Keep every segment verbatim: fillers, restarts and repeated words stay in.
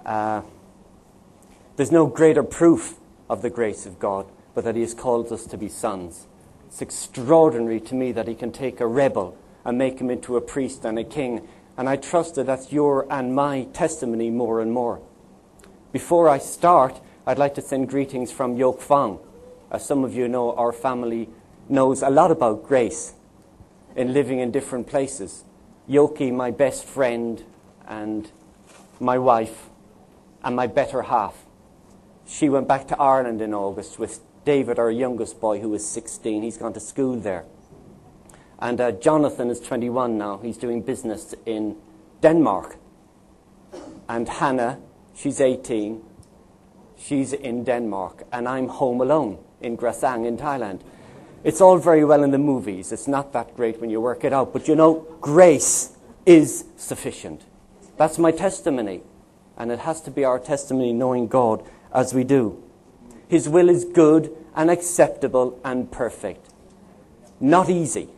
Uh, there's no greater proof of the grace of God, but that he has called us to be sons. It's extraordinary to me that he can take a rebel and make him into a priest and a king. And I trust that that's your and my testimony more and more. Before I start, I'd like to send greetings from Yok Fong. As some of you know, our family knows a lot about grace in living in different places. Yoki, my best friend, and my wife, and my better half. She went back to Ireland in August with David, our youngest boy, who is sixteen. He's gone to school there. And uh, Jonathan is twenty-one now. He's doing business in Denmark. And Hannah, she's eighteen. She's in Denmark. And I'm home alone in Grasang in Thailand. It's all very well in the movies. It's not that great when you work it out. But you know, grace is sufficient. That's my testimony. And it has to be our testimony knowing God as we do. His will is good and acceptable and perfect. Not easy.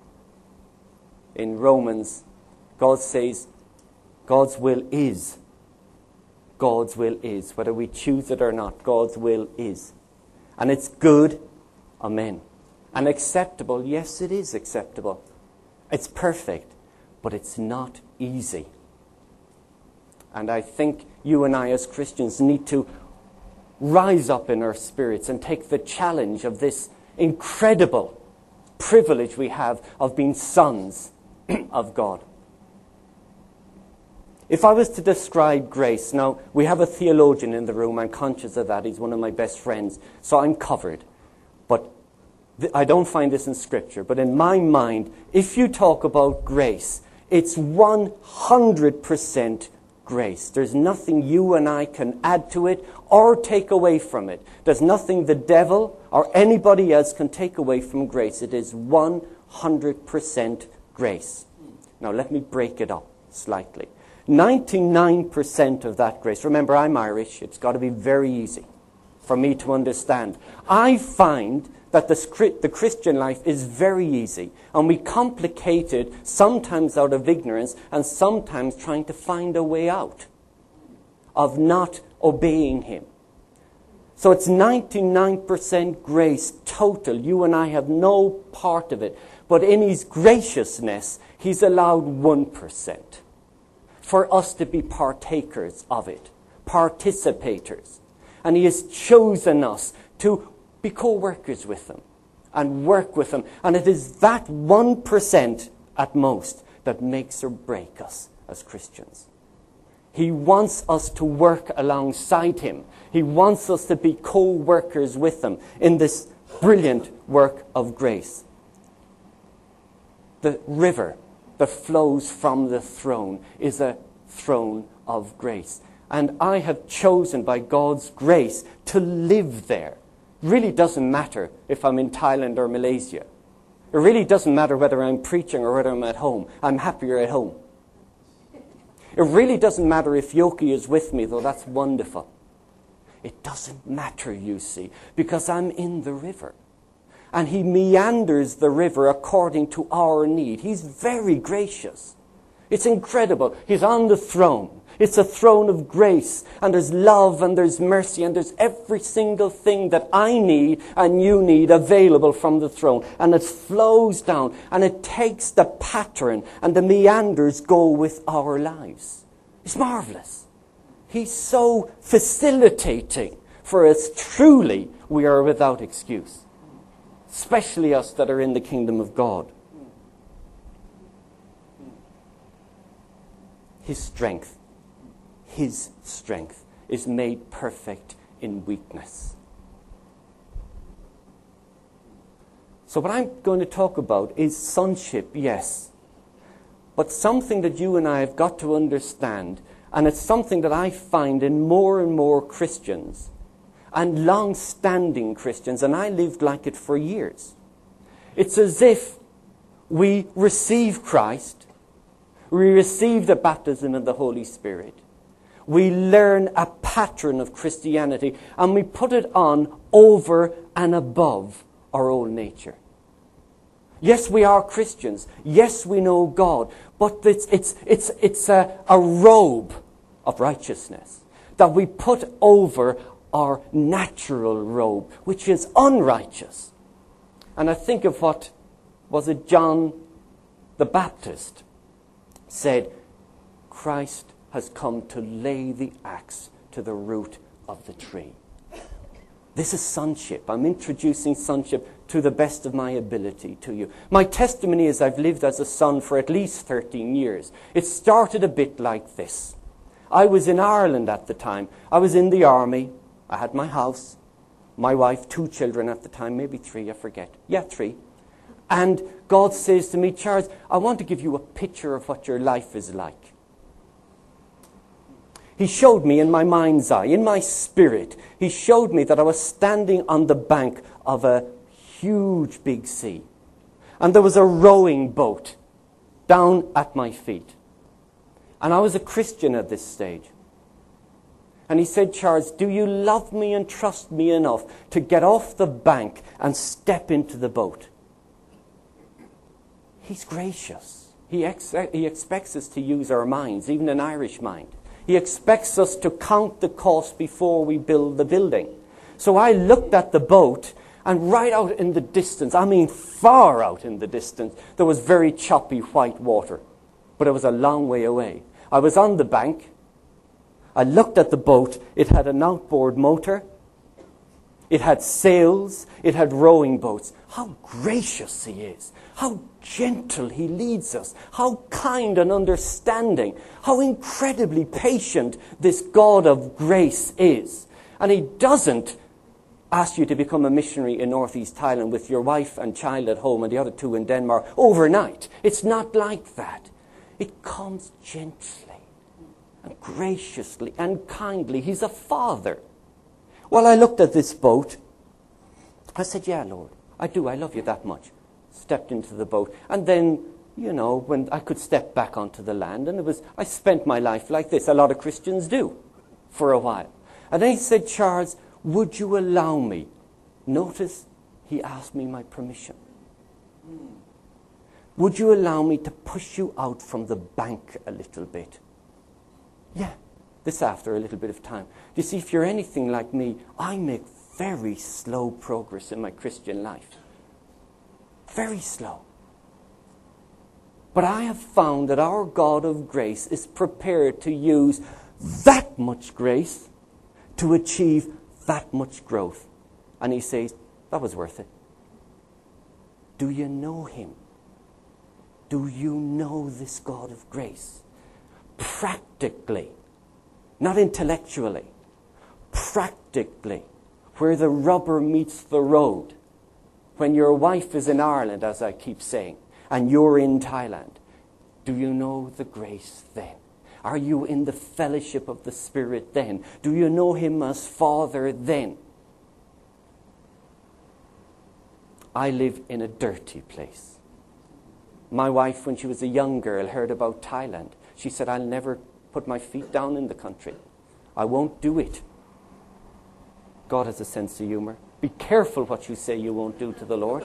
In Romans, God says, God's will is. God's will is. Whether we choose it or not, God's will is. And it's good. Amen. And acceptable. Yes, it is acceptable. It's perfect. But it's not easy. And I think you and I as Christians need to rise up in our spirits and take the challenge of this incredible privilege we have of being sons of God. If I was to describe grace, now we have a theologian in the room, I'm conscious of that, he's one of my best friends, so I'm covered. But th- I don't find this in Scripture, but in my mind, if you talk about grace, it's one hundred percent grace. There's nothing you and I can add to it or take away from it. There's nothing the devil or anybody else can take away from grace. It is one hundred percent grace. Now let me break it up slightly. ninety-nine percent of that grace, remember I'm Irish, it's got to be very easy for me to understand. I find that the, the Christian life is very easy, and we complicate it sometimes out of ignorance and sometimes trying to find a way out of not obeying him. So it's ninety-nine percent grace total. You and I have no part of it. But in his graciousness, he's allowed one percent for us to be partakers of it, participators. And he has chosen us to be co-workers with him and work with him. And it is that one percent at most that makes or break us as Christians. He wants us to work alongside him. He wants us to be co-workers with him in this brilliant work of grace. The river that flows from the throne is a throne of grace. And I have chosen by God's grace to live there. It really doesn't matter if I'm in Thailand or Malaysia. It really doesn't matter whether I'm preaching or whether I'm at home. I'm happier at home. It really doesn't matter if Yoki is with me, though that's wonderful. It doesn't matter, you see, because I'm in the river. And he meanders the river according to our need. He's very gracious. It's incredible. He's on the throne. It's a throne of grace. And there's love and there's mercy and there's every single thing that I need and you need available from the throne. And it flows down and it takes the pattern and the meanders go with our lives. It's marvelous. He's so facilitating for us. Truly, we are without excuse. Especially us that are in the kingdom of God. His strength, His strength is made perfect in weakness. So what I'm going to talk about is sonship, yes. But something that you and I have got to understand, and it's something that I find in more and more Christians, and long-standing Christians, and I lived like it for years. It's as if we receive Christ, we receive the baptism of the Holy Spirit, we learn a pattern of Christianity, and we put it on over and above our own nature. Yes, we are Christians. Yes, we know God, but it's it's it's it's a, a robe of righteousness. that we put over our natural robe, which is unrighteous. And I think of what, was it John the Baptist said, Christ has come to lay the axe to the root of the tree. This is sonship. I'm introducing sonship to the best of my ability to you. My testimony is I've lived as a son for at least thirteen years. It started a bit like this. I was in Ireland at the time. I was in the army. I had my house, my wife, two children at the time, maybe three, I forget. Yeah, three. And God says to me, Charles, I want to give you a picture of what your life is like. He showed me in my mind's eye, in my spirit, he showed me that I was standing on the bank of a huge big sea. And there was a rowing boat down at my feet. And I was a Christian at this stage. And he said, Charles, do you love me and trust me enough to get off the bank and step into the boat? He's gracious. He, ex- he expects us to use our minds, even an Irish mind. He expects us to count the cost before we build the building. So I looked at the boat, and right out in the distance, I mean far out in the distance, there was very choppy white water. But it was a long way away. I was on the bank. I looked at the boat. It had an outboard motor. It had sails. It had rowing boats. How gracious he is. How gentle he leads us. How kind and understanding. How incredibly patient this God of grace is. And he doesn't ask you to become a missionary in northeast Thailand with your wife and child at home and the other two in Denmark overnight. It's not like that. It comes gently and graciously and kindly. He's a father. Well, I looked at this boat. I said, yeah, Lord, I do. I love you that much. Stepped into the boat. And then, you know, when I could step back onto the land, and it was, I spent my life like this. A lot of Christians do for a while. And then he said, Charles, would you allow me? Notice he asked me my permission. Would you allow me to push you out from the bank a little bit? Yeah, this after a little bit of time. You see, if you're anything like me, I make very slow progress in my Christian life. Very slow. But I have found that our God of grace is prepared to use that much grace to achieve that much growth. And he says, that was worth it. Do you know him? Do you know this God of grace? Practically, not intellectually, practically, where the rubber meets the road. When your wife is in Ireland, as I keep saying, and you're in Thailand, do you know the grace then? Are you in the fellowship of the Spirit then? Do you know him as Father then? I live in a dirty place. My wife, when she was a young girl, heard about Thailand. She said, I'll never put my feet down in the country. I won't do it. God has a sense of humor. Be careful what you say you won't do to the Lord.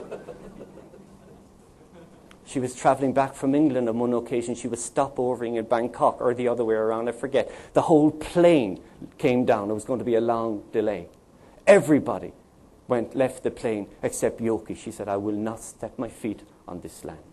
She was traveling back from England on one occasion. She was stopovering in Bangkok, or the other way around, I forget. The whole plane came down. It was going to be a long delay. Everybody went left the plane except Yoki. She said, I will not step my feet on this land.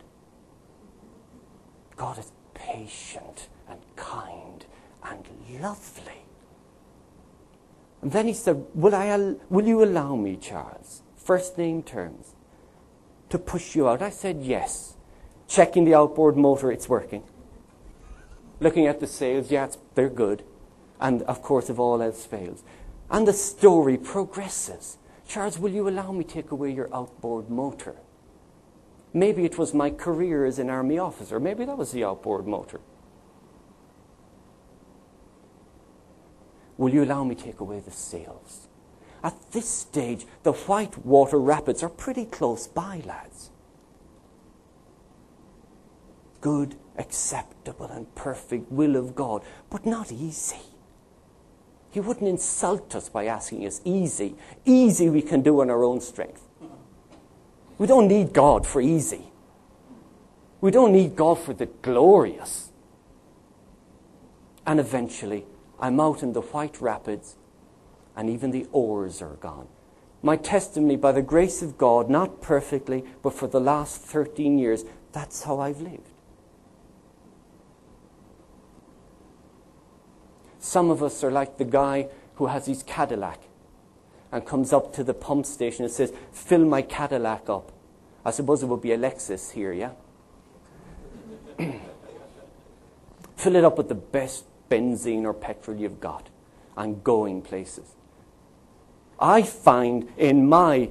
God is patient and kind and lovely. And then he said, will, I al- will you allow me, Charles, first name terms, to push you out? I said, yes. Checking the outboard motor, it's working. Looking at the sails, yeah, it's, they're good. And, of course, if all else fails. And the story progresses. Charles, will you allow me to take away your outboard motor? Maybe it was my career as an army officer. Maybe that was the outboard motor. Will you allow me to take away the sails? At this stage, the Whitewater Rapids are pretty close by, lads. Good, acceptable, and perfect will of God, but not easy. He wouldn't insult us by asking us easy. Easy we can do on our own strength. We don't need God for easy. We don't need God for the glorious. And eventually, I'm out in the White Rapids, and even the oars are gone. My testimony, by the grace of God, not perfectly, but for the last thirteen years, that's how I've lived. Some of us are like the guy who has his Cadillac and comes up to the pump station and says, fill my Cadillac up. I suppose it would be a Lexus here, yeah? Fill it up with the best benzene or petrol you've got and going places. I find in my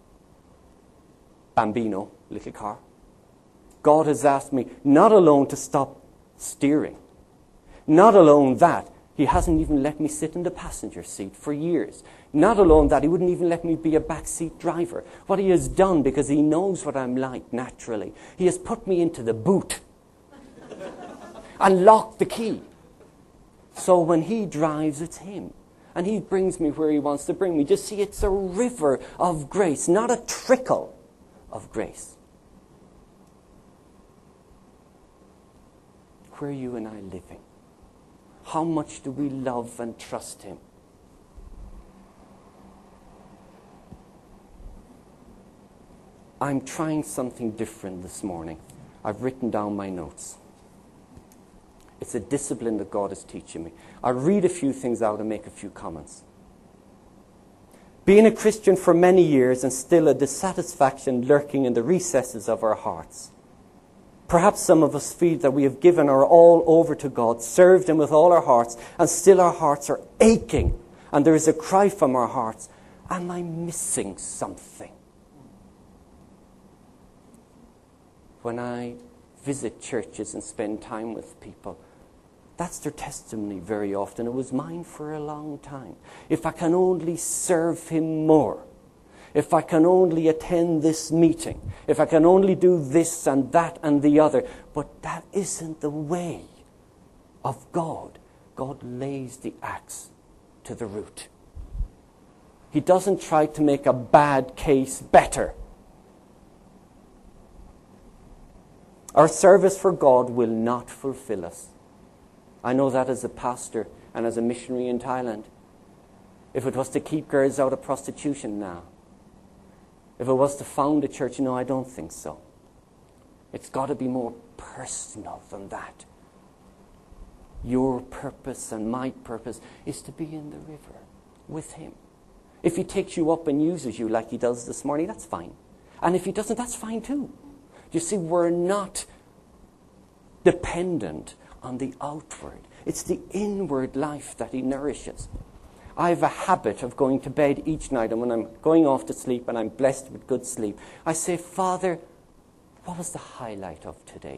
Bambino, little car, God has asked me not alone to stop steering, not alone that, He hasn't even let me sit in the passenger seat for years. Not alone that, He wouldn't even let me be a backseat driver. What He has done, because He knows what I'm like naturally, He has put me into the boot and locked the key. So when He drives, it's Him. And He brings me where He wants to bring me. Just see, it's a river of grace, not a trickle of grace. Where are you and I living? How much do we love and trust Him? I'm trying something different this morning. I've written down my notes. It's a discipline that God is teaching me. I'll read a few things out and make a few comments. Being a Christian for many years and still a dissatisfaction lurking in the recesses of our hearts. Perhaps some of us feel that we have given our all over to God, served Him with all our hearts, and still our hearts are aching. And there is a cry from our hearts, am I missing something? When I visit churches and spend time with people, that's their testimony very often. It was mine for a long time. If I can only serve Him more, if I can only attend this meeting, if I can only do this and that and the other. But that isn't the way of God. God lays the axe to the root. He doesn't try to make a bad case better. Our service for God will not fulfill us. I know that as a pastor and as a missionary in Thailand. If it was to keep girls out of prostitution now, if it was to found a church, no, I don't think so. It's got to be more personal than that. Your purpose and my purpose is to be in the river with Him. If He takes you up and uses you like He does this morning, that's fine. And if He doesn't, that's fine too. You see, we're not dependent on the outward. It's the inward life that He nourishes. I have a habit of going to bed each night, and when I'm going off to sleep and I'm blessed with good sleep, I say, Father, what was the highlight of today?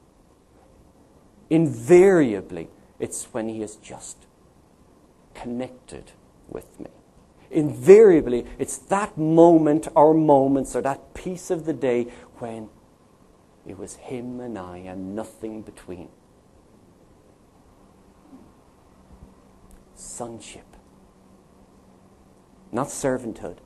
Invariably, it's when He is just connected with me. Invariably, it's that moment or moments or that piece of the day when it was Him and I and nothing between. Sonship. Not servanthood.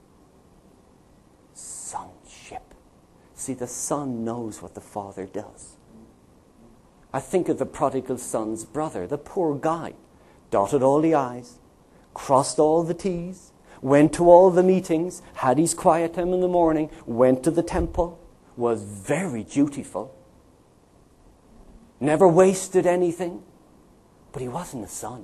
Sonship. See, the Son knows what the Father does. I think of the prodigal son's brother, the poor guy. Dotted all the I's, crossed all the T's, went to all the meetings, had his quiet time in the morning, went to the temple, was very dutiful, never wasted anything, but he wasn't a son.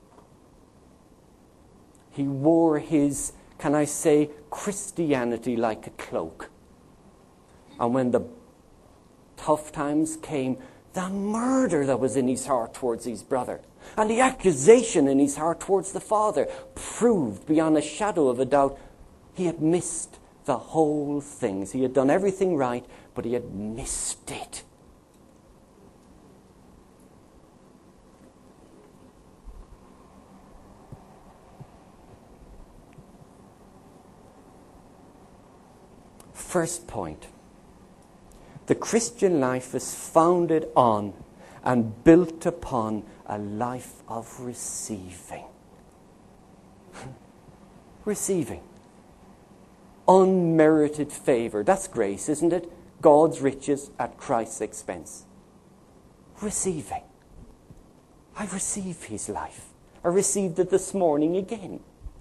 He wore his, can I say, Christianity like a cloak. And when the tough times came, the murder that was in his heart towards his brother and the accusation in his heart towards the father proved beyond a shadow of a doubt he had missed the whole thing. He had done everything right, but he had missed it. First point. The Christian life is founded on and built upon a life of receiving. Receiving. Unmerited favor. That's grace, isn't it? God's riches at Christ's expense. Receiving. I receive His life. I received it this morning again.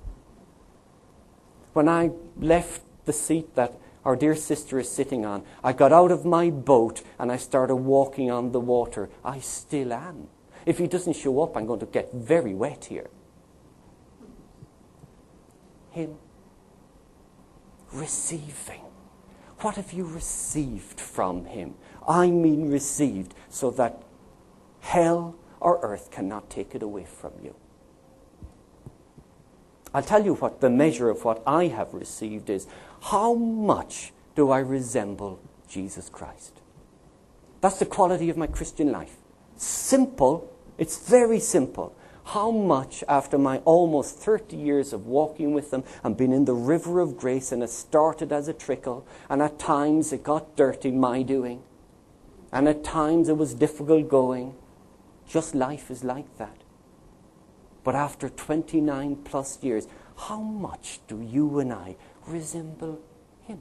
When I left the seat that our dear sister is sitting on, I got out of my boat and I started walking on the water. I still am. If he doesn't show up, I'm going to get very wet here. Him. Receiving. What have you received from him? I mean received, so that hell or earth cannot take it away from you. I'll tell you what the measure of what I have received is. How much do I resemble Jesus Christ? That's the quality of my Christian life. Simple. It's very simple. How much, after my almost thirty years of walking with them and being in the river of grace, and it started as a trickle, and at times it got dirty, my doing, and at times it was difficult going. Just life is like that. But after twenty-nine plus years, how much do you and I resemble him?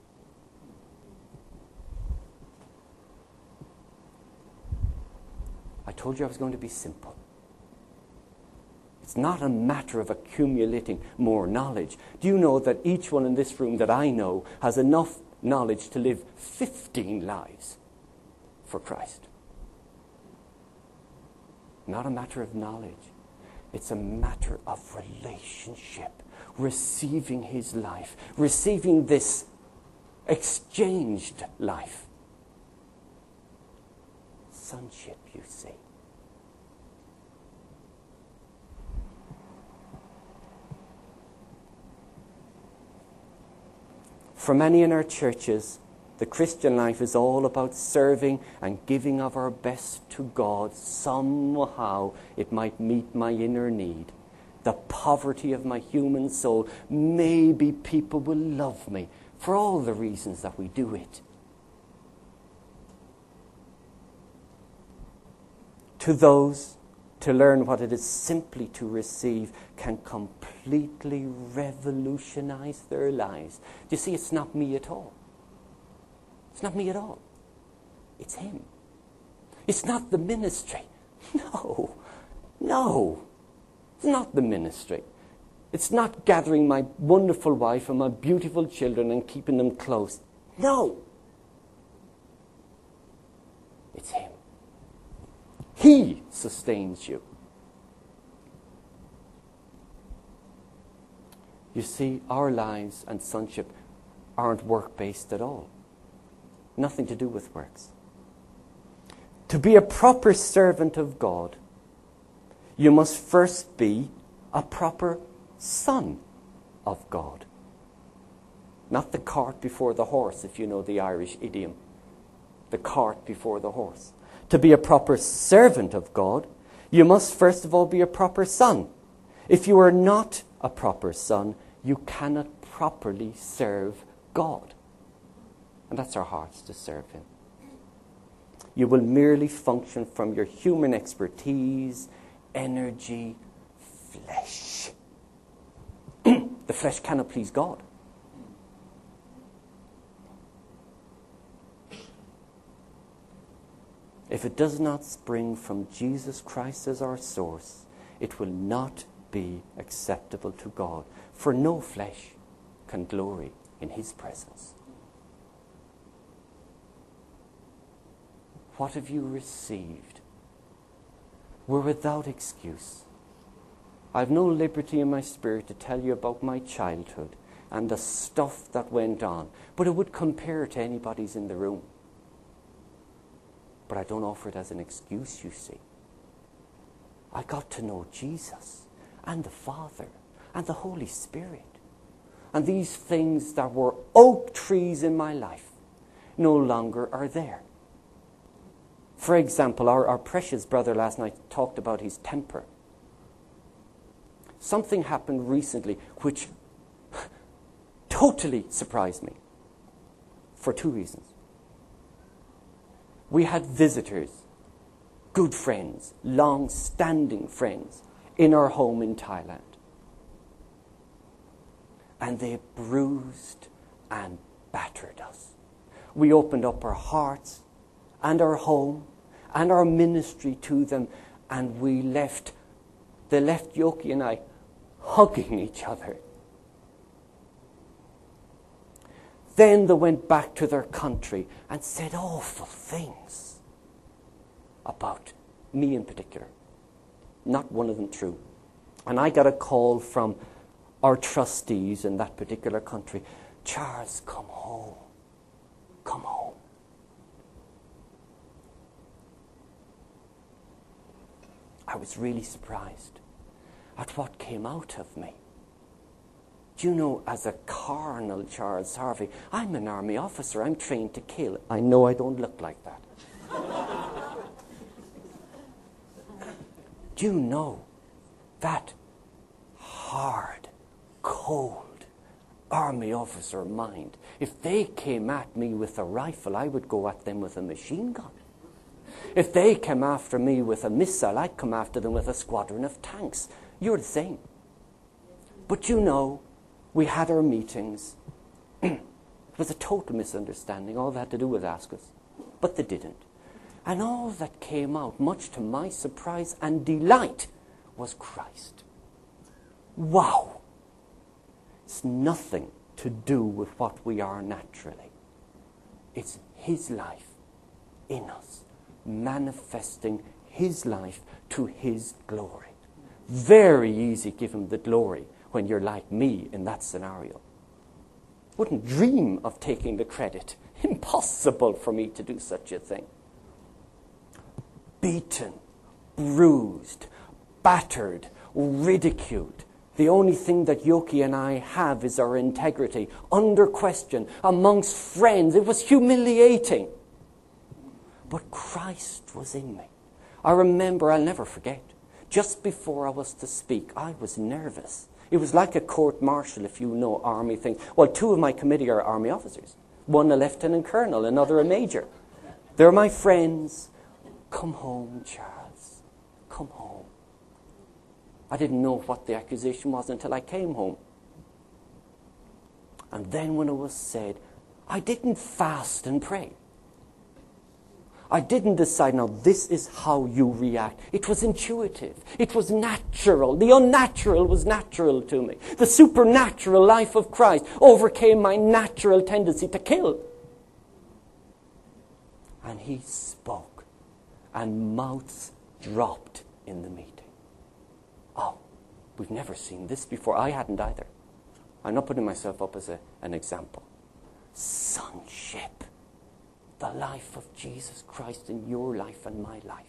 I told you I was going to be simple. It's not a matter of accumulating more knowledge. Do you know that each one in this room that I know has enough knowledge to live fifteen lives for Christ? Not a matter of knowledge. It's a matter of relationship. Receiving his life. Receiving this exchanged life. Sonship, you see. For many in our churches, the Christian life is all about serving and giving of our best to God. Somehow it might meet my inner need. The poverty of my human soul. Maybe people will love me for all the reasons that we do it. To those, to learn what it is simply to receive can completely revolutionize their lives. Do you see, it's not me at all. It's not me at all. It's him. It's not the ministry. No. No. It's not the ministry. It's not gathering my wonderful wife and my beautiful children and keeping them close. No. It's him. He sustains you. You see, our lives and sonship aren't work-based at all. Nothing to do with works. To be a proper servant of God, you must first be a proper son of God. Not the cart before the horse, if you know the Irish idiom. The cart before the horse. To be a proper servant of God, you must first of all be a proper son. If you are not a proper son, you cannot properly serve God. And that's our hearts, to serve him. You will merely function from your human expertise, energy, flesh. The flesh cannot please God. If it does not spring from Jesus Christ as our source, it will not be acceptable to God. For no flesh can glory in his presence. What have you received? We're without excuse. I have no liberty in my spirit to tell you about my childhood and the stuff that went on, but it would compare to anybody's in the room. But I don't offer it as an excuse, you see. I got to know Jesus and the Father and the Holy Spirit. And these things that were oak trees in my life no longer are there. For example, our, our precious brother last night talked about his temper. Something happened recently which totally surprised me for two reasons. We had visitors, good friends, long-standing friends, in our home in Thailand. And they bruised and battered us. We opened up our hearts and our home and our ministry to them, and we left They left Yoki and I hugging each other. Then they went back to their country and said awful things about me in particular. Not one of them true. And I got a call from our trustees in that particular country. Charles, come home. Come home. I was really surprised at what came out of me. Do you know, as a Colonel Charles Harvey, I'm an army officer. I'm trained to kill. I know I don't look like that. Do you know that hard, cold army officer mind? If they came at me with a rifle, I would go at them with a machine gun. If they came after me with a missile, I'd come after them with a squadron of tanks. You're the same. But you know, we had our meetings. It was a total misunderstanding. All they had to do was ask us. But they didn't. And all that came out, much to my surprise and delight, was Christ. Wow! It's nothing to do with what we are naturally. It's His life in us, manifesting His life to His glory. Very easy to give Him the glory when you're like me in that scenario. Wouldn't dream of taking the credit. Impossible for me to do such a thing. Beaten, bruised, battered, ridiculed. The only thing that Yoki and I have is our integrity, under question, amongst friends. It was humiliating. But Christ was in me. I remember, I'll never forget, just before I was to speak, I was nervous. It was like a court-martial, if you know army things. Well, two of my committee are army officers. One a lieutenant colonel, another a major. They're my friends. Come home, Charles. Come home. I didn't know what the accusation was until I came home. And then when it was said, I didn't fast and pray. I didn't decide, now this is how you react. It was intuitive. It was natural. The unnatural was natural to me. The supernatural life of Christ overcame my natural tendency to kill. And He spoke. And mouths dropped in the meeting. Oh, we've never seen this before. I hadn't either. I'm not putting myself up as a, an example. Sonship. The life of Jesus Christ in your life and my life.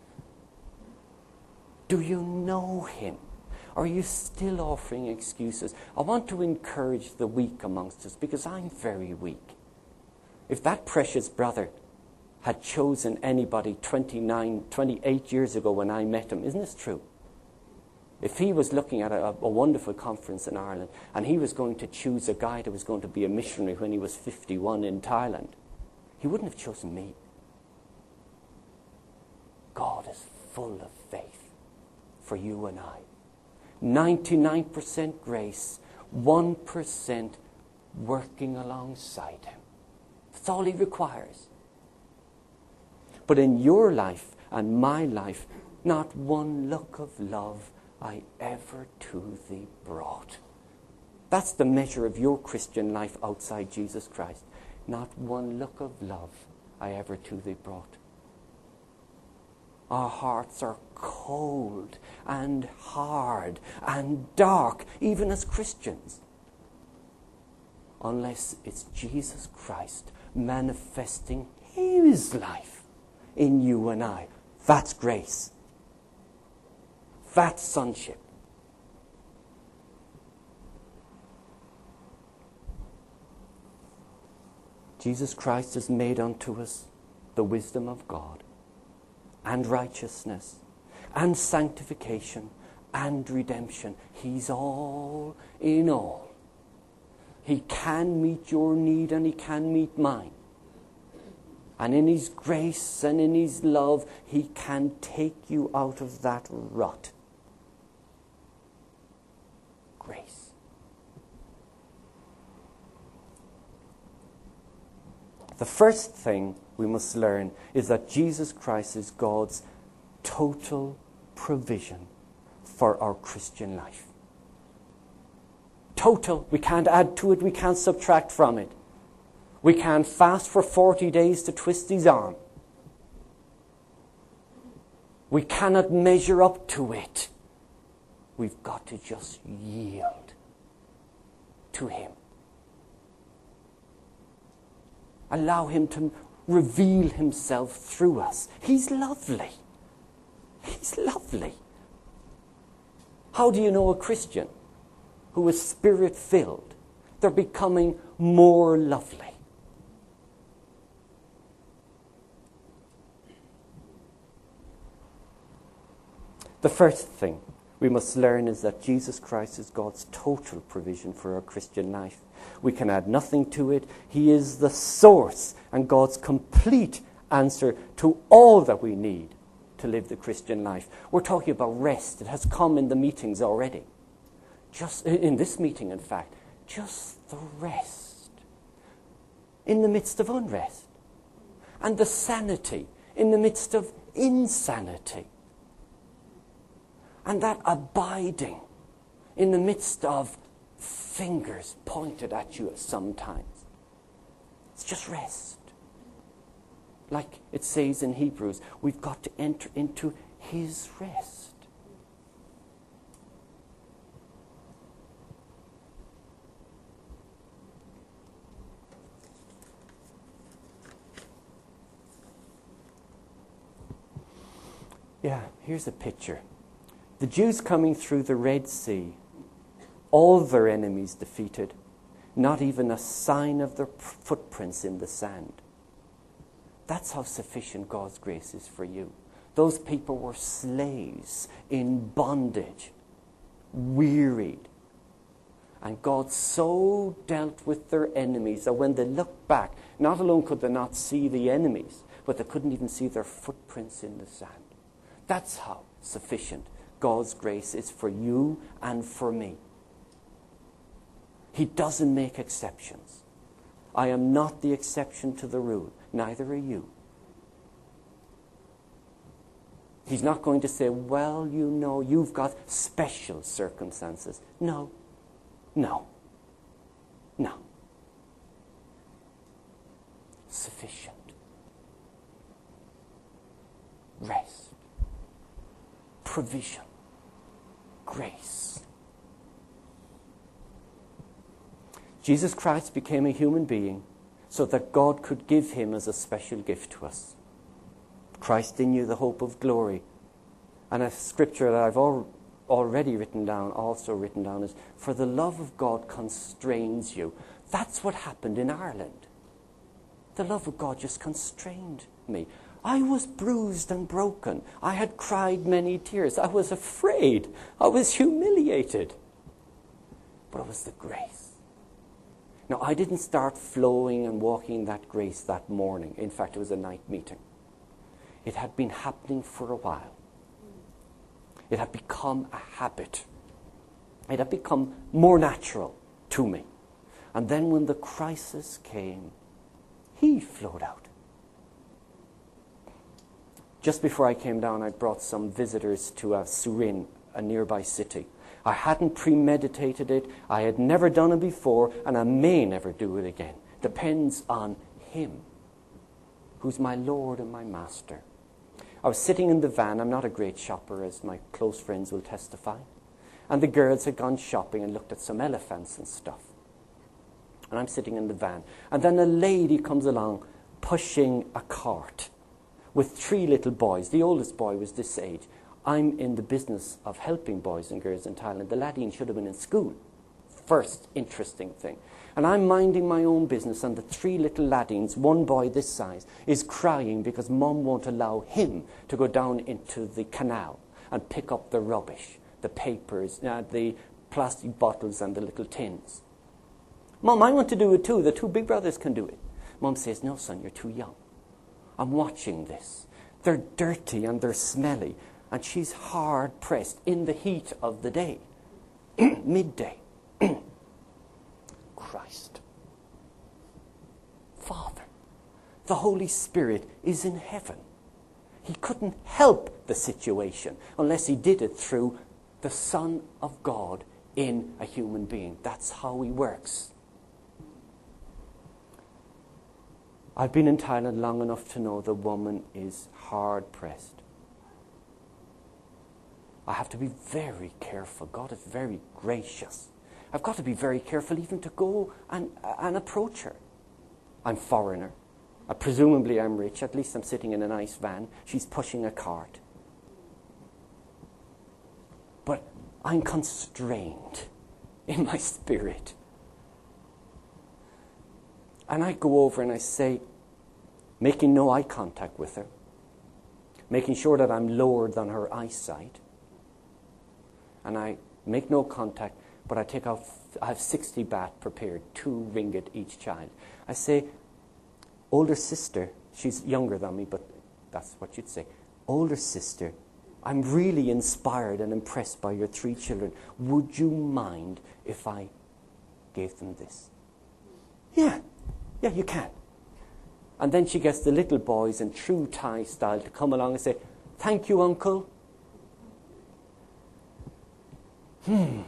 Do you know Him? Or are you still offering excuses? I want to encourage the weak amongst us because I'm very weak. If that precious brother had chosen anybody twenty-nine, twenty-eight years ago when I met him, isn't this true? If he was looking at a, a wonderful conference in Ireland and he was going to choose a guy that was going to be a missionary when he was fifty-one in Thailand, he wouldn't have chosen me. God is full of faith for you and I. ninety-nine percent grace, one percent working alongside Him. That's all He requires. But in your life and my life, not one look of love I ever to thee brought. That's the measure of your Christian life outside Jesus Christ. Not one look of love I ever to thee brought. Our hearts are cold and hard and dark, even as Christians. Unless it's Jesus Christ manifesting His life in you and I. That's grace. That's sonship. Jesus Christ has made unto us the wisdom of God, and righteousness, and sanctification, and redemption. He's all in all. He can meet your need and He can meet mine. And in His grace and in His love, He can take you out of that rut. Grace. The first thing we must learn is that Jesus Christ is God's total provision for our Christian life. Total. We can't add to it. We can't subtract from it. We can't fast for forty days to twist his arm. We cannot measure up to it. We've got to just yield to him. Allow him to reveal himself through us. He's lovely. He's lovely. How do you know a Christian who is Spirit-filled? They're becoming more lovely. The first thing we must learn is that Jesus Christ is God's total provision for our Christian life. We can add nothing to it. He is the source and God's complete answer to all that we need to live the Christian life. We're talking about rest. It has come in the meetings already. Just in this meeting, in fact, just the rest in the midst of unrest, and the sanity in the midst of insanity, and that abiding in the midst of fingers pointed at you sometimes. It's just rest. Like it says in Hebrews, we've got to enter into his rest. Yeah, here's a picture. The Jews coming through the Red Sea, all their enemies defeated, not even a sign of their footprints in the sand. That's how sufficient God's grace is for you. Those people were slaves in bondage, wearied. And God so dealt with their enemies that when they looked back, not alone could they not see the enemies, but they couldn't even see their footprints in the sand. That's how sufficient God's grace is for you and for me. He doesn't make exceptions. I am not the exception to the rule. Neither are you. He's not going to say, well, you know, you've got special circumstances. No. No. No. Sufficient. Rest. Provision. Grace. Jesus Christ became a human being so that God could give him as a special gift to us. Christ in you, the hope of glory. And a scripture that I've al- already written down, also written down, is, for the love of God constrains you. That's what happened in Ireland. The love of God just constrained me. I was bruised and broken. I had cried many tears. I was afraid. I was humiliated. But it was the grace. Now, I didn't start flowing and walking in that grace that morning. In fact, it was a night meeting. It had been happening for a while. It had become a habit. It had become more natural to me. And then when the crisis came, he flowed out. Just before I came down, I brought some visitors to uh, Surin, a nearby city. I hadn't premeditated it. I had never done it before, and I may never do it again. Depends on him, who's my Lord and my Master. I was sitting in the van. I'm not a great shopper, as my close friends will testify. And the girls had gone shopping and looked at some elephants and stuff. And I'm sitting in the van. And then a lady comes along pushing a cart with three little boys. The oldest boy was this age. I'm in the business of helping boys and girls in Thailand. The laddie should have been in school. First interesting thing. And I'm minding my own business, and the three little laddines, one boy this size, is crying because Mum won't allow him to go down into the canal and pick up the rubbish, the papers, uh, the plastic bottles and the little tins. Mum, I want to do it too. The two big brothers can do it. Mum says, no, son, you're too young. I'm watching this. They're dirty and they're smelly. And she's hard-pressed in the heat of the day. Midday. Christ. Father. The Holy Spirit is in heaven. He couldn't help the situation unless he did it through the Son of God in a human being. That's how he works. I've been in Thailand long enough to know the woman is hard-pressed. I have to be very careful. God is very gracious. I've got to be very careful even to go and, and approach her. I'm foreigner. Uh, presumably I'm rich. At least I'm sitting in a nice van. She's pushing a cart. But I'm constrained in my spirit. And I go over and I say, making no eye contact with her, making sure that I'm lower than her eyesight, and I make no contact, but I take out, I have sixty baht prepared, two ringgit each child. I say, older sister, she's younger than me, but that's what you'd say. Older sister, I'm really inspired and impressed by your three children. Would you mind if I gave them this? Yeah, yeah, you can. And then she gets the little boys in true Thai style to come along and say, thank you, uncle. Hmm.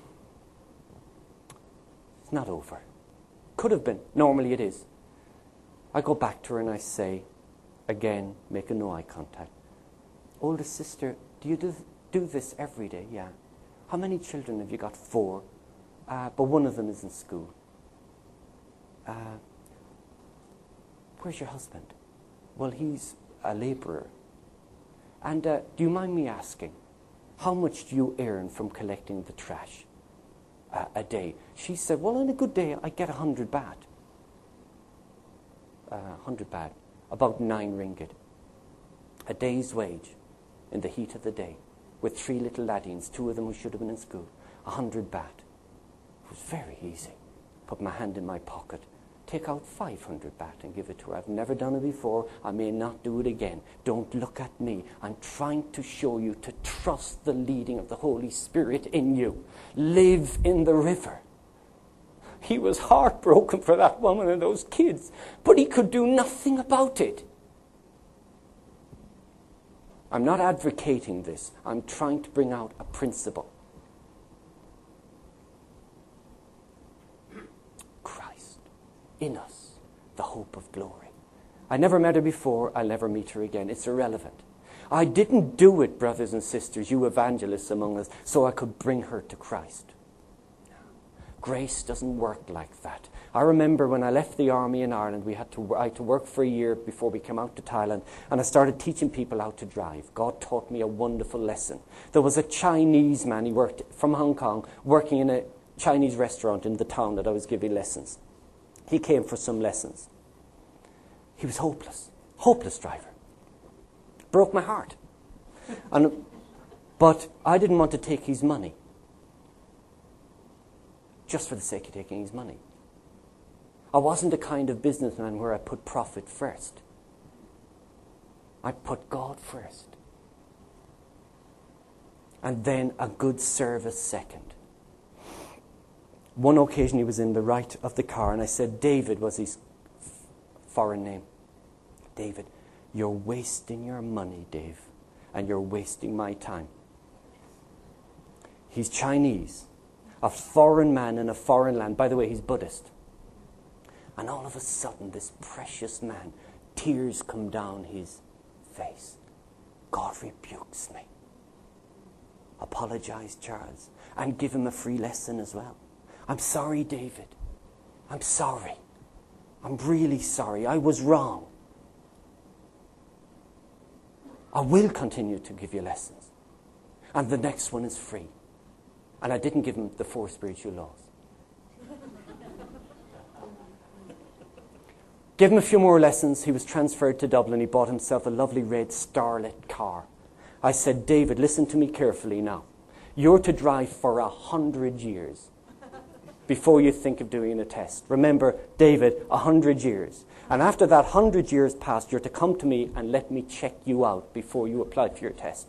It's not over. Could have been. Normally it is. I go back to her and I say, again, making no eye contact. Older sister, do you do, do this every day? Yeah. How many children have you got? Four. Uh, but one of them is in school. Uh, where's your husband? Well, he's a labourer. And uh, do you mind me asking, how much do you earn from collecting the trash uh, a day? She said, well, on a good day, I get a hundred baht. A uh, hundred baht, about nine ringgit. A day's wage in the heat of the day, with three little laddies, two of them who should have been in school. A hundred baht. It was very easy. Put my hand in my pocket, take out five hundred baht and give it to her. I've never done it before. I may not do it again. Don't look at me. I'm trying to show you to trust the leading of the Holy Spirit in you. Live in the river. He was heartbroken for that woman and those kids, but he could do nothing about it. I'm not advocating this. I'm trying to bring out a principle. Christ in us, the hope of glory. I never met her before. I'll never meet her again. It's irrelevant. I didn't do it, brothers and sisters, you evangelists among us, so I could bring her to Christ. Grace doesn't work like that. I remember when I left the army in Ireland, we had to, I had to work for a year before we came out to Thailand, and I started teaching people how to drive. God taught me a wonderful lesson. There was a Chinese man, he worked from Hong Kong, working in a Chinese restaurant in the town that I was giving lessons. He came for some lessons. He was hopeless, hopeless driver. Broke my heart. And, but I didn't want to take his money. Just for the sake of taking his money. I wasn't the kind of businessman where I put profit first. I put God first. And then a good service second. One occasion he was in the right of the car and I said, David was his foreign name. David, you're wasting your money, Dave, and you're wasting my time. He's Chinese. A foreign man in a foreign land. By the way, he's Buddhist. And all of a sudden, this precious man, tears come down his face. God rebukes me. Apologize, Charles. And give him a free lesson as well. I'm sorry, David. I'm sorry. I'm really sorry. I was wrong. I will continue to give you lessons. And the next one is free. And I didn't give him the four spiritual laws. Give him a few more lessons. He was transferred to Dublin. He bought himself a lovely red Starlet car. I said, David, listen to me carefully now. You're to drive for a hundred years before you think of doing a test. Remember, David, a hundred years. And after that hundred years passed, you're to come to me and let me check you out before you apply for your test.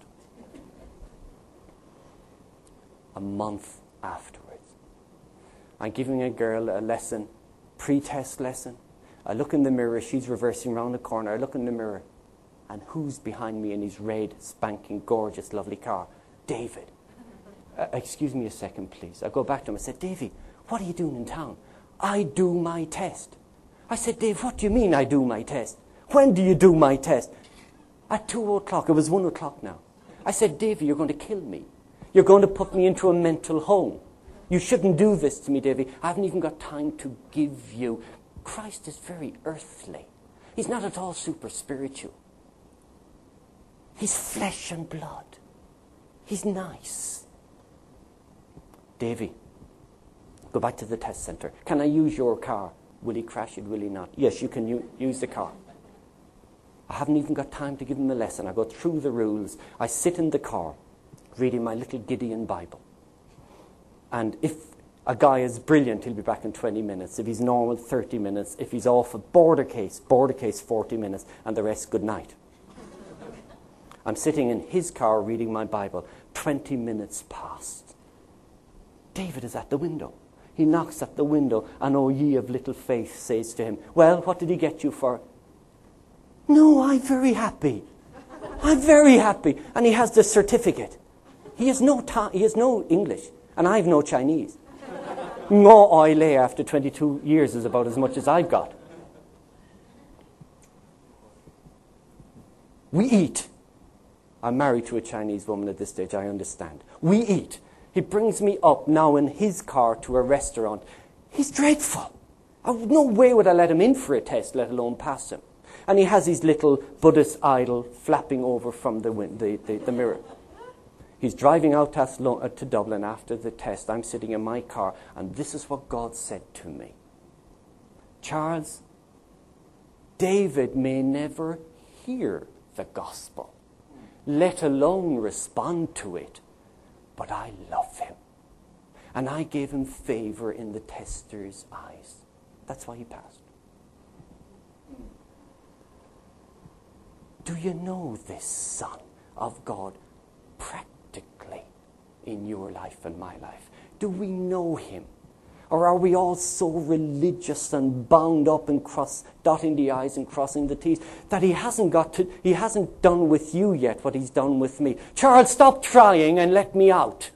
A month afterwards, I'm giving a girl a lesson, pre-test lesson. I look in the mirror, she's reversing around the corner. I look in the mirror, and who's behind me in his red, spanking, gorgeous, lovely car? David. uh, excuse me a second, please. I go back to him. I said, Davy, what are you doing in town? I do my test. I said, Dave, what do you mean I do my test? When do you do my test? At two o'clock. It was one o'clock now. I said, Davy, you're going to kill me. You're going to put me into a mental home. You shouldn't do this to me, Davy. I haven't even got time to give you. Christ is very earthly. He's not at all super spiritual. He's flesh and blood. He's nice. Davy, go back to the test centre. Can I use your car? Will he crash it? Will he not? Yes, you can u- use the car. I haven't even got time to give him a lesson. I go through the rules. I sit in the car reading my little Gideon Bible. And if a guy is brilliant, he'll be back in twenty minutes. If he's normal, thirty minutes. If he's off a border case, border case, forty minutes. And the rest, good night. I'm sitting in his car reading my Bible. twenty minutes past. David is at the window. He knocks at the window, and O ye of little faith says to him, well, what did he get you for? No, I'm very happy. I'm very happy. And he has the certificate. He has no ta- he has no English, and I have no Chinese. No oile after twenty-two years is about as much as I've got. We eat. I'm married to a Chinese woman at this stage, I understand. We eat. He brings me up now in his car to a restaurant. He's dreadful. I, no way would I let him in for a test, let alone pass him. And he has his little Buddhist idol flapping over from the, win- the, the, the mirror. He's driving out to, Athlone, uh, to Dublin after the test. I'm sitting in my car, and this is what God said to me. Charles, David may never hear the gospel, let alone respond to it, but I love him. And I gave him favor in the tester's eyes. That's why he passed. Do you know this Son of God practically in your life and my life? Do we know him? Or are we all so religious and bound up and cross, dotting the I's and crossing the T's that he hasn't got to, he hasn't done with you yet what he's done with me? Charles, stop trying and let me out.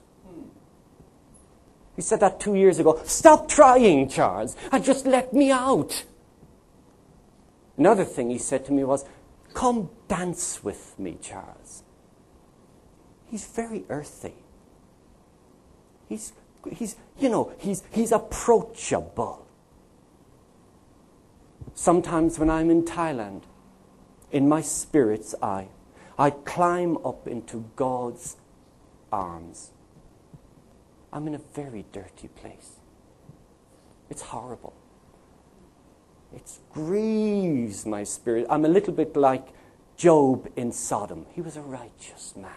He said that two years ago. Stop trying, Charles, and just let me out. Another thing he said to me was, come dance with me, Charles. He's very earthy. He's He's, you know, he's, he's approachable. Sometimes when I'm in Thailand, in my spirit's eye, I climb up into God's arms. I'm in a very dirty place. It's horrible. It grieves my spirit. I'm a little bit like Job in Sodom. He was a righteous man.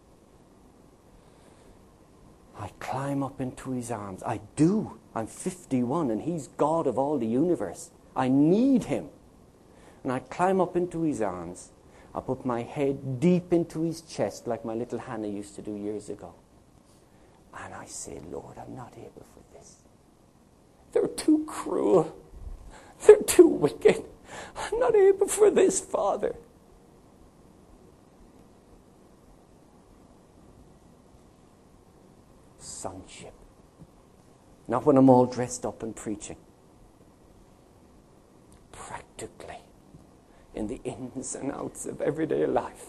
I climb up into his arms. I do. I'm fifty-one and he's God of all the universe. I need him. And I climb up into his arms. I put my head deep into his chest like my little Hannah used to do years ago. And I say, Lord, I'm not able for this. They're too cruel. They're too wicked. I'm not able for this, Father. Sonship. Not when I'm all dressed up and preaching. Practically, in the ins and outs of everyday life.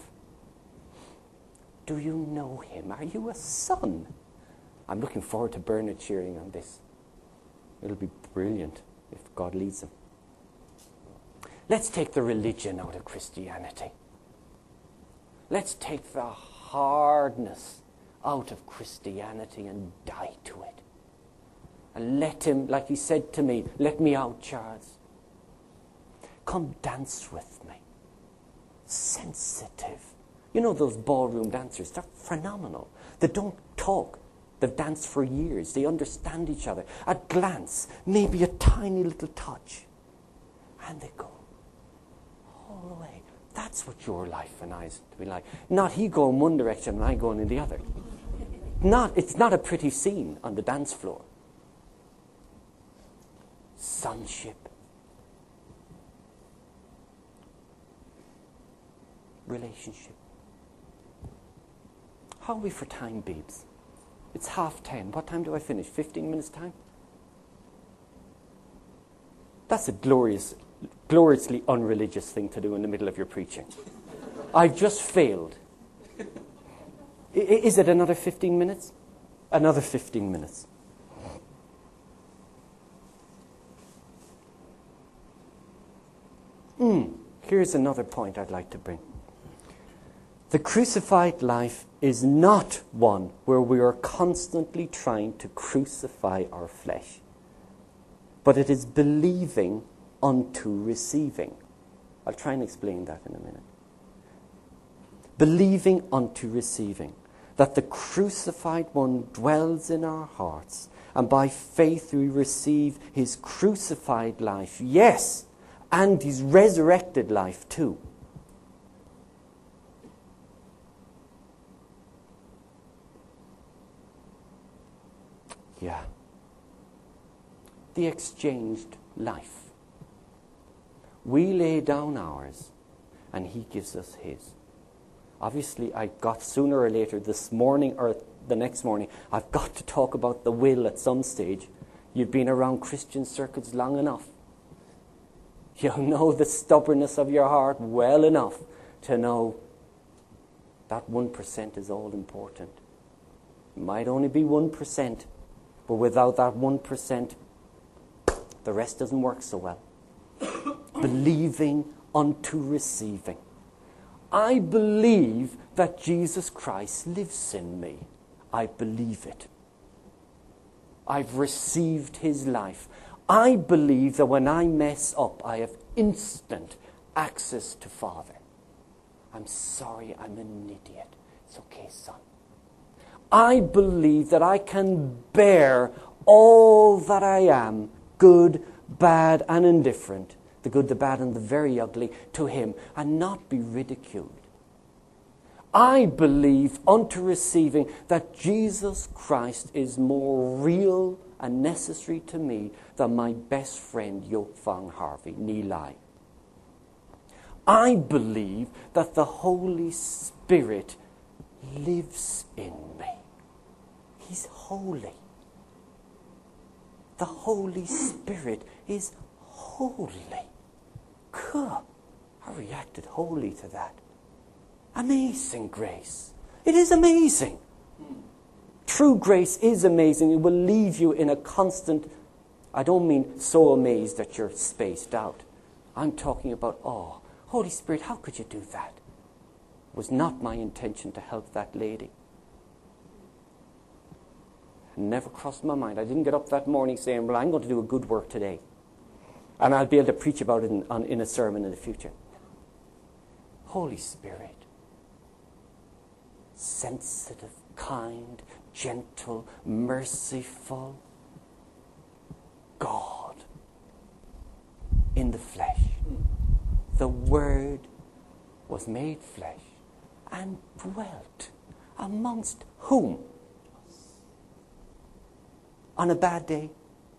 Do you know him? Are you a son? I'm looking forward to Bernard cheering on this. It'll be brilliant if God leads him. Let's take the religion out of Christianity. Let's take the hardness out of Christianity and die to it. And let him, like he said to me, let me out, Charles. Come dance with me. Sensitive. You know those ballroom dancers, they're phenomenal. They don't talk. They've danced for years. They understand each other. A glance, maybe a tiny little touch. And they go all the way. That's what your life and I's to be like. Not he going one direction and I going in the other. Not, it's not a pretty scene on the dance floor. Sonship. Relationship. How are we for time, babes? It's half ten. What time do I finish? Fifteen minutes time? That's a glorious, gloriously unreligious thing to do in the middle of your preaching. I've just failed. I, is it another fifteen minutes? Another fifteen minutes. Mm, here's another point I'd like to bring. The crucified life is not one where we are constantly trying to crucify our flesh, but it is believing unto receiving. I'll try and explain that in a minute. Believing unto receiving, that the crucified one dwells in our hearts, and by faith we receive his crucified life, yes, and his resurrected life too. Yeah. The exchanged life. We lay down ours, and he gives us his. Obviously, I got sooner or later this morning or the next morning, I've got to talk about the will at some stage. You've been around Christian circuits long enough. You'll know the stubbornness of your heart well enough to know that one percent is all important. It might only be one percent, but without that one percent, the rest doesn't work so well. Believing unto receiving. I believe that Jesus Christ lives in me. I believe it. I've received his life. I believe that when I mess up, I have instant access to Father. I'm sorry, I'm an idiot. It's okay, son. I believe that I can bear all that I am, good, bad, and indifferent, the good, the bad, and the very ugly, to him, and not be ridiculed. I believe unto receiving that Jesus Christ is more real and necessary to me than my best friend, Yoke Fong Harvey, Ni Lai. I believe that the Holy Spirit lives in me. He's holy. The Holy Spirit is holy. Cool. I reacted wholly to that. Amazing grace. It is amazing. True grace is amazing. It will leave you in a constant, I don't mean so amazed that you're spaced out. I'm talking about, oh, Holy Spirit, how could you do that? It was not my intention to help that lady. It never crossed my mind. I didn't get up that morning saying, well, I'm going to do a good work today. And I'll be able to preach about it in, on, in a sermon in the future. Holy Spirit. Sensitive, kind, gentle, merciful God in the flesh. The Word was made flesh and dwelt amongst whom? On a bad day?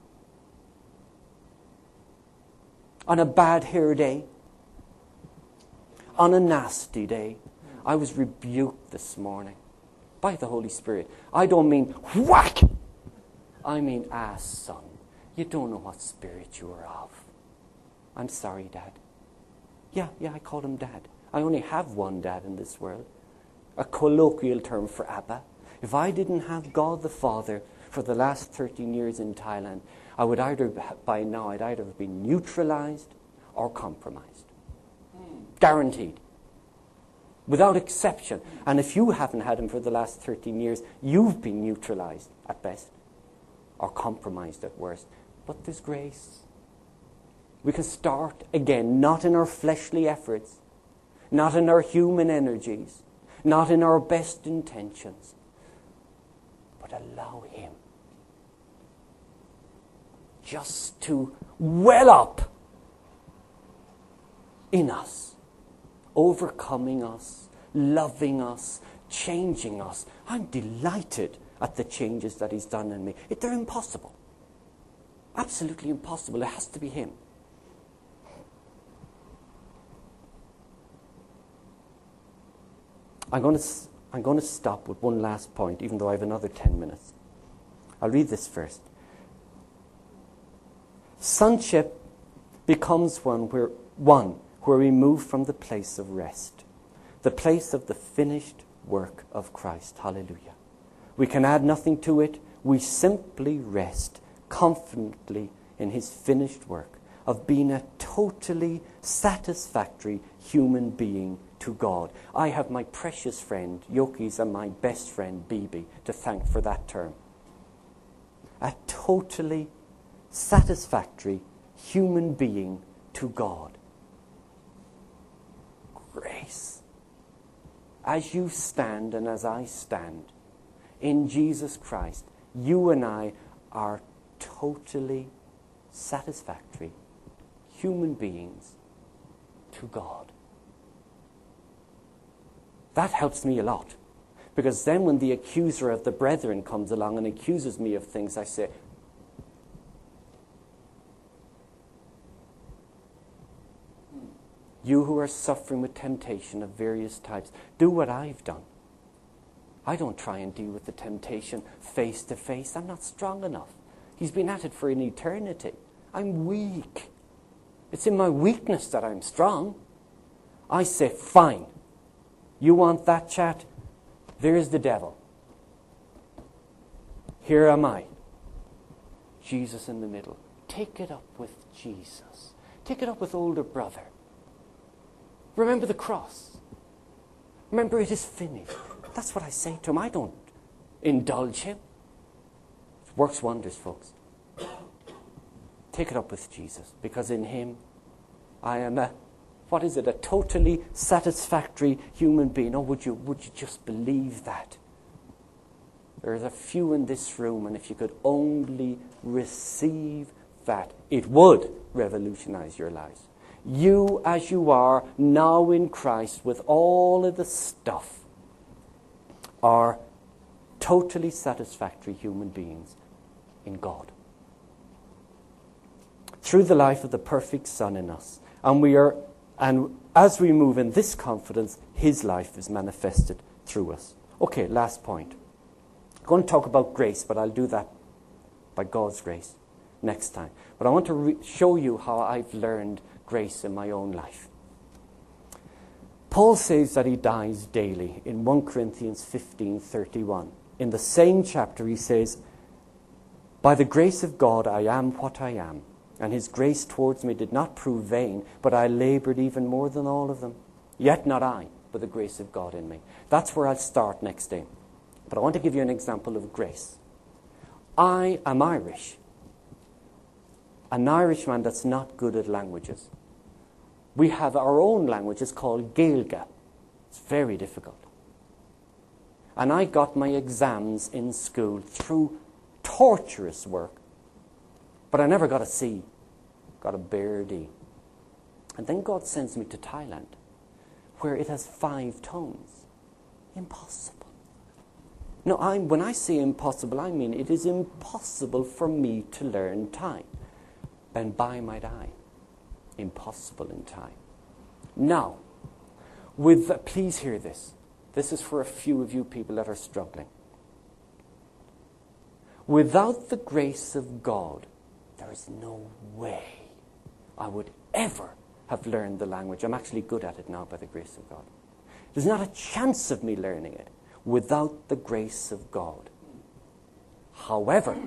On a bad hair day? On a nasty day? I was rebuked this morning by the Holy Spirit. I don't mean whack. I mean, ah, son, you don't know what spirit you are of. I'm sorry, Dad. Yeah, yeah, I call him Dad. I only have one dad in this world. A colloquial term for Abba. If I didn't have God the Father for the last thirteen years in Thailand, I would either, by now, I'd either have been neutralized or compromised. Guaranteed. Without exception. And if you haven't had him for the last thirteen years, you've been neutralized at best, or compromised at worst. But there's grace. We can start again, not in our fleshly efforts, not in our human energies, not in our best intentions, but allow him just to well up in us, overcoming us, loving us, changing us. I'm delighted at the changes that he's done in me. It, they're impossible. Absolutely impossible. It has to be him. I'm going to I'm going to stop with one last point, even though I have another ten minutes. I'll read this first. Sonship becomes one where, one where we move from the place of rest, the place of the finished work of Christ. Hallelujah. We can add nothing to it. We simply rest confidently in his finished work of being a totally satisfactory human being to God. I have my precious friend, Yokis, and my best friend, Bibi, to thank for that term. A totally satisfactory human being to God. Grace. As you stand and as I stand in Jesus Christ, you and I are totally satisfactory human beings to God. That helps me a lot. Because then when the accuser of the brethren comes along and accuses me of things, I say, you who are suffering with temptation of various types, do what I've done. I don't try and deal with the temptation face to face. I'm not strong enough. He's been at it for an eternity. I'm weak. It's in my weakness that I'm strong. I say, fine. You want that chat? There's the devil. Here am I. Jesus in the middle. Take it up with Jesus. Take it up with older brother. Remember the cross. Remember it is finished. That's what I say to him. I don't indulge him. It works wonders, folks. Take it up with Jesus, because in him I am a, what is it, a totally satisfactory human being. Oh, would you, would you just believe that? There's a few in this room, and if you could only receive that, it would revolutionize your lives. You, as you are now in Christ, with all of the stuff, are totally satisfactory human beings in God. Through the life of the perfect Son in us. And we are, and as we move in this confidence, his life is manifested through us. Okay, last point. I'm going to talk about grace, but I'll do that by God's grace next time. But I want to re- show you how I've learned grace in my own life. Paul says that he dies daily in First Corinthians fifteen thirty-one. In the same chapter he says, by the grace of God I am what I am, and his grace towards me did not prove vain, but I labored even more than all of them. Yet not I, but the grace of God in me. That's where I'll start next day. But I want to give you an example of grace. I am Irish. An Irishman that's not good at languages. We have our own language. It's called Gaeilge. It's very difficult. And I got my exams in school through torturous work. But I never got a C. Got a bare D. And then God sends me to Thailand, where it has five tones. Impossible. No, I'm, when I say impossible, I mean it is impossible for me to learn Thai. And by might I, impossible in Thai. Now, with the, please hear this. This is for a few of you people that are struggling. Without the grace of God, there is no way I would ever have learned the language. I'm actually good at it now by the grace of God. There's not a chance of me learning it without the grace of God. However,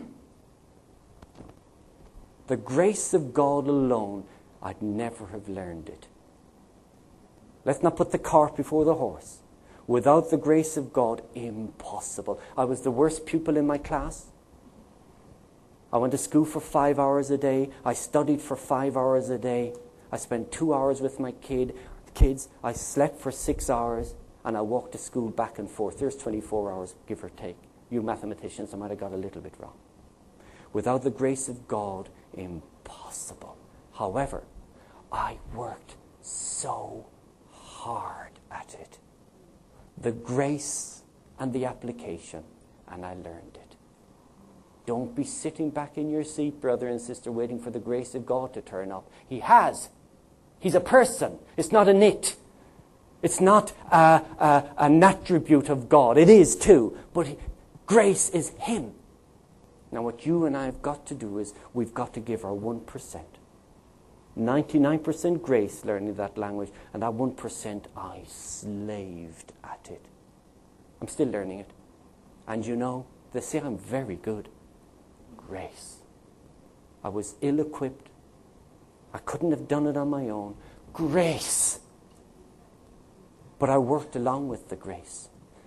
the grace of God alone, I'd never have learned it. Let's not put the cart before the horse. Without the grace of God, impossible. I was the worst pupil in my class. I went to school for five hours a day. I studied for five hours a day. I spent two hours with my kid, kids. I slept for six hours, and I walked to school back and forth. There's twenty-four hours, give or take. You mathematicians, I might have got a little bit wrong. Without the grace of God, impossible. However, I worked so hard at it. The grace and the application, and I learned it. Don't be sitting back in your seat, brother and sister, waiting for the grace of God to turn up. He has. He's a person. It's not an it. It's not a, a, an attribute of God. It is too. But he, grace is him. Now what you and I have got to do is we've got to give our one percent. ninety-nine percent grace learning that language, and that one percent I slaved at it. I'm still learning it. And you know, they say I'm very good. Grace. I was ill-equipped. I couldn't have done it on my own. Grace. But I worked along with the grace.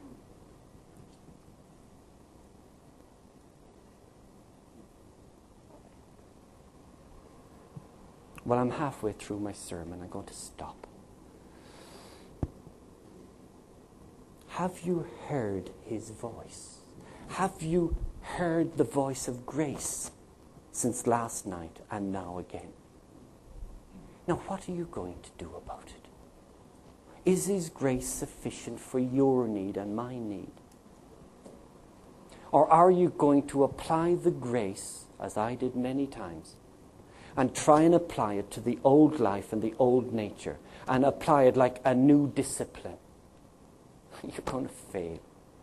Well, I'm halfway through my sermon. I'm going to stop. Have you heard his voice? Have you heard the voice of grace since last night and now again? Now, what are you going to do about it? Is his grace sufficient for your need and my need? Or are you going to apply the grace, as I did many times, and try and apply it to the old life and the old nature, and apply it like a new discipline? You're going to fail.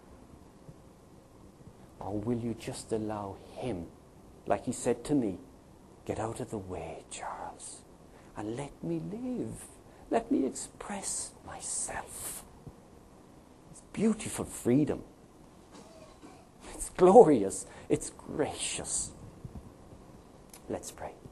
Or will you just allow him, like he said to me, get out of the way, Charles, and let me live. Let me express myself. It's beautiful freedom. It's glorious. It's gracious. Let's pray.